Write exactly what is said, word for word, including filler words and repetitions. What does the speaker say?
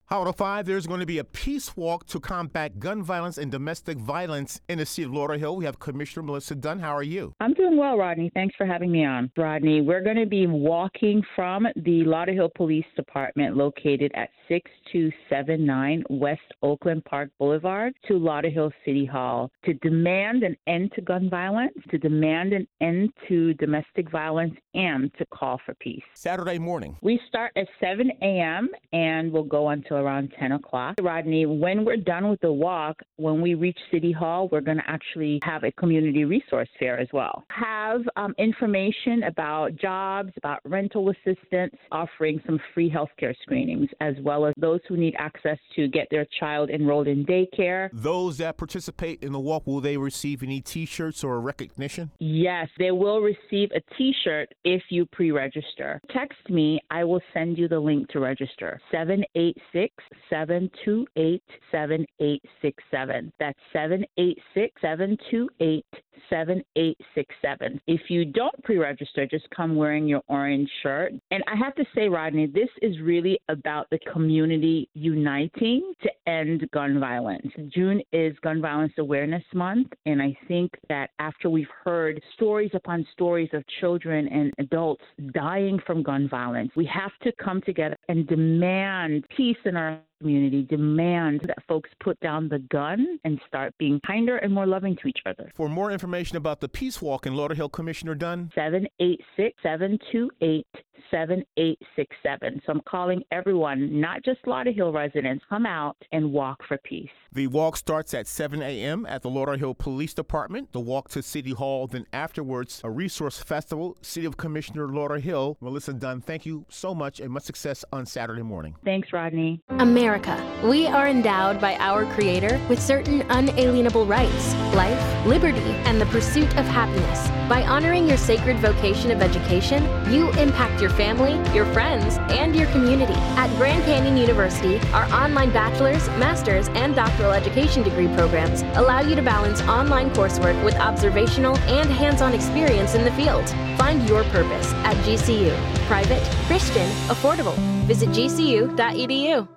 Hot oh five, there's going to be a peace walk to combat gun violence and domestic violence in the city of Lauderhill. We have Commissioner Melissa Dunn. How are you? I'm doing well, Rodney. Thanks for having me on. Rodney, we're going to be walking from the Lauderhill Police Department located at six two seven nine West Oakland Park Boulevard to Lauderhill City Hall to demand an end to gun violence, to demand an end to domestic violence, and to call for peace. Saturday morning. We start at seven a.m. and we'll go until around ten o'clock. Rodney, when we're done with the walk, when we reach City Hall, we're going to actually have a community resource fair as well. Have um, information about jobs, about rental assistance, offering some free healthcare screenings, as well as those who need access to get their child enrolled in daycare. Those that participate in the walk, will they receive any T-shirts or recognition? Yes, they will receive a T-shirt if you pre-register. Text me. I will send you the link to register. seven eight six, seven two eight, seven eight six seven. That's seven eight six, seven two eight, seven eight six seven. If you don't pre-register, just come wearing your orange shirt. And I have to say, Rodney, this is really about the community uniting to end gun violence. June is Gun Violence Awareness Month, and I think that after we've heard stories upon stories of children and adults dying from gun violence, we have to come together and demand peace in our community, demand that folks put down the gun and start being kinder and more loving to each other. For more information about the Peace Walk in Lauderhill, Commissioner Dunn, seven eight six, seven two eight, seven eight six seven. So I'm calling everyone, not just Lauderhill residents, come out and walk for peace. The walk starts at seven a.m. at the Lauderhill Police Department. The walk to City Hall, then afterwards, a resource festival. City of Commissioner Lauderhill. Melissa Dunn, thank you so much and much success on Saturday morning. Thanks, Rodney. America. We are endowed by our Creator with certain unalienable rights, life, liberty, and the pursuit of happiness. By honoring your sacred vocation of education, you impact your family, your friends, and your community. At Grand Canyon University, our online bachelor's, master's, and doctoral education degree programs allow you to balance online coursework with observational and hands-on experience in the field. Find your purpose at G C U. Private, Christian, affordable. Visit G C U dot E D U.